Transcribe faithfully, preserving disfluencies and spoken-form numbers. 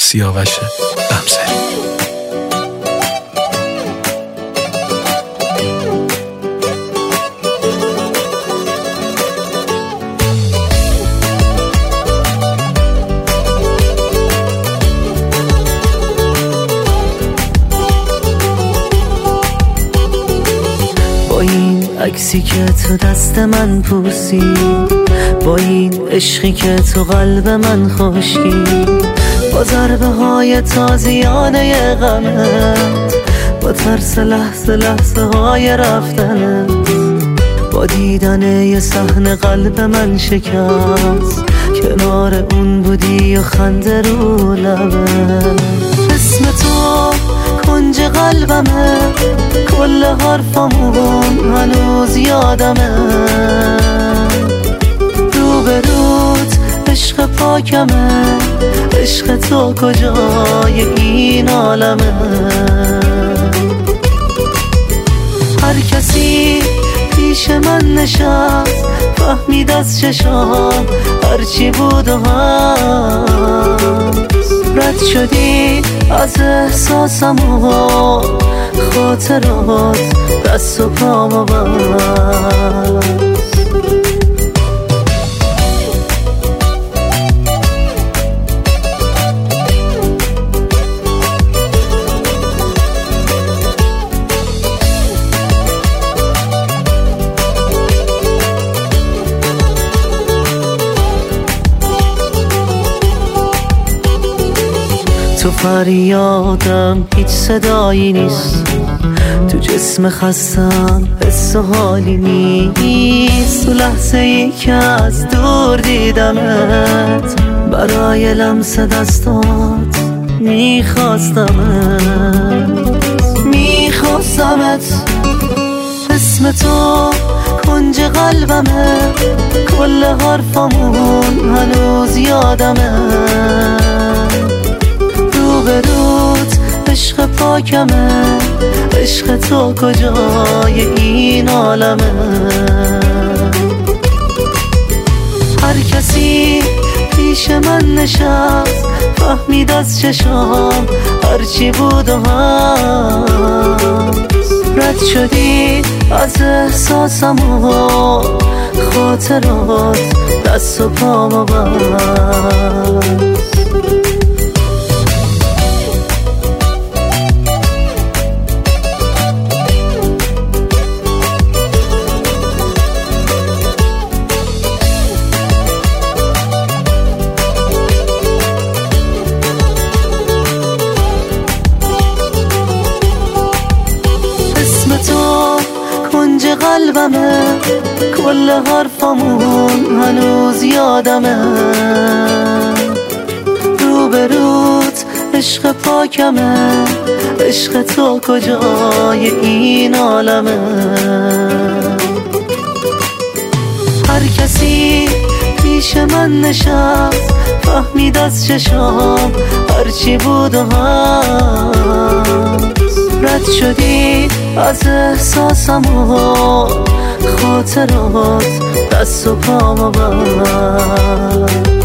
سیاوش غمزه. با این عکسی که تو دست من پوسی، با این عشقی که تو قلب من خشکی، با ضربه های تازیانه غمت، با ترس لحظه لحظه های رفتنت، با دیدن یه صحنه قلب من شکست، کنار اون بودی و خنده رو لبت. اسم تو کنج قلبمه، کل حرفامون هنوز یادمه، رو به روت عشق پاکمه، عشق تو کجای این عالمه. هر کسی پیش من نشست، فهمید از چشام هرچی بود و هست، رد شدی از احساسم و خاطرات دست و پامو بست. تو فریادم هیچ صدایی نیست، تو جسم خستم حس و حالی نیست، تو لحظه ای که از دور دیدمت، برای لمس دستات میخواستمت میخواستمت. اسم تو کنج قلبمه، کل حرفامون هنوز یادمه، رو به روت عشق پاکمه، عشق تو کجای این عالمه. هر کسی پیش من نشست، فهمید از چشام هرچی بود و هست، رد شدی از احساسم و خاطرات دست و پامو بست. کنج قلبمه، کل حرفامون هنوز یادمه، رو به روت عشق پاکمه، عشق تو کجای این عالمه. هر کسی پیش من نشست، فهمید از چشام هرچی بود و هست، رد شدی از احساسم و خاطرات دست و پامو بست.